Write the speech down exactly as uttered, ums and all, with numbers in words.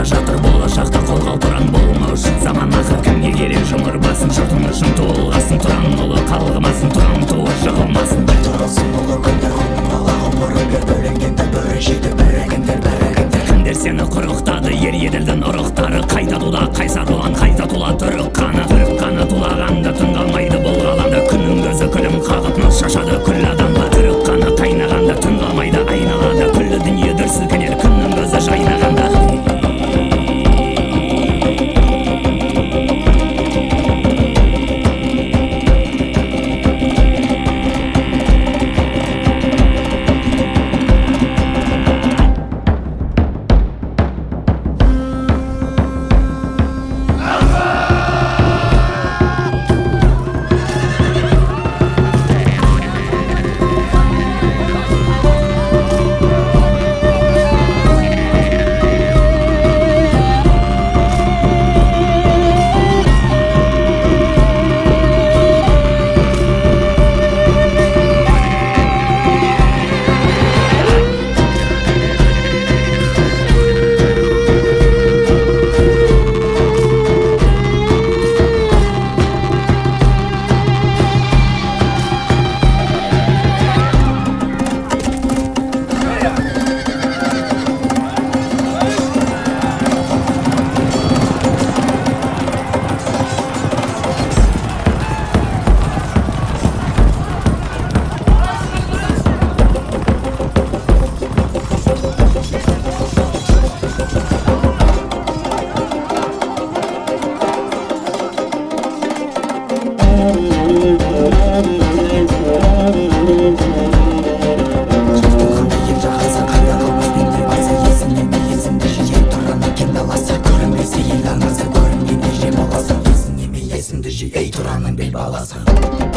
жатыр болашақта қолға тұран болма үшін. Заман ақыр кімге керек жұмыр басын, жұртың үшін туылғасын. Тұран ұлы қалғымасын, тұран туы жығылмасын. Тұралсын ұлы күндер күнің ала ғұмырын бер, бөлінгендер бірі жейді бәрігіндер бәрігіндер. Кімдер сені құрықтады, ер еділдің ұрықтары. Қайта тула қайсар ұлан, қайта тула түрік қаны. Түрік қаны тулағанда түн қалмайды бұл ғаламда. Күннің көзі күлім қағып нұр шашады күллі адамға. Түрік қаны қайнағанда түн қалмайды айналада. Күллі дүние дүр сілкінер күннің көзі жайнағанда. Ей Тұранның бел баласы.